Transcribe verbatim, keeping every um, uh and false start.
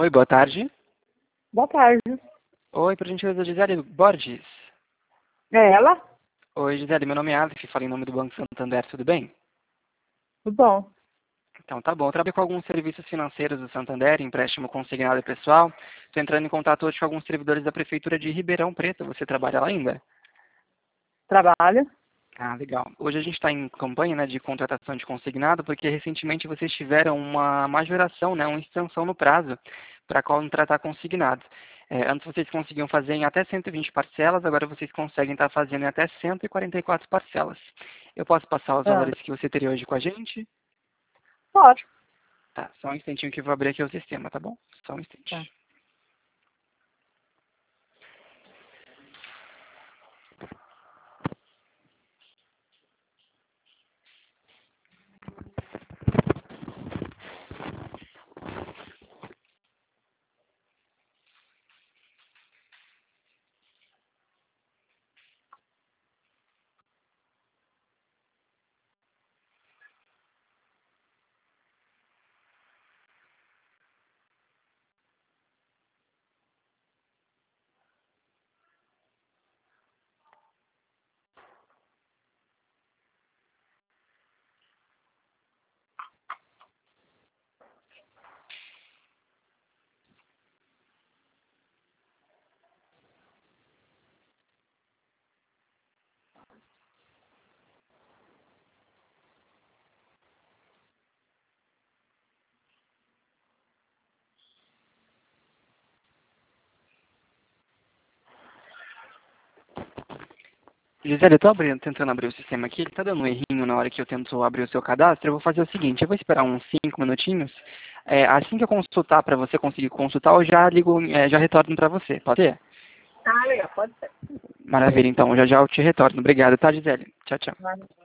Oi, boa tarde. Boa tarde. Oi, por gentileza, Gisele Borges. É ela? Oi, Gisele, meu nome é Aleph, falo em nome do Banco Santander, tudo bem? Tudo bom. Então tá bom, eu trabalho com alguns serviços financeiros do Santander, empréstimo consignado e pessoal. Estou entrando em contato hoje com alguns servidores da Prefeitura de Ribeirão Preto. Você trabalha lá ainda? Trabalho. Ah, legal. Hoje a gente está em campanha, né, de contratação de consignado, porque recentemente vocês tiveram uma majoração, né, uma extensão no prazo para contratar consignado. É, antes vocês conseguiam fazer em até cento e vinte parcelas, agora vocês conseguem estar fazendo em até cento e quarenta e quatro parcelas. Eu posso passar os Ah, valores que você teria hoje com a gente? pode. Tá, só um instantinho que eu vou abrir aqui o sistema, tá bom? Só um Tá. instante. Gisele, eu estou tentando abrir o sistema aqui, ele está dando um errinho na hora que eu tento abrir o seu cadastro. Eu vou fazer o seguinte, eu vou esperar uns cinco minutinhos. É, assim que eu consultar para você conseguir consultar, eu já ligo, é, já retorno para você, pode ser? Ah, legal, pode ser. Maravilha, então, já já eu te retorno. Obrigado, tá, Gisele? Tchau, tchau. Vai.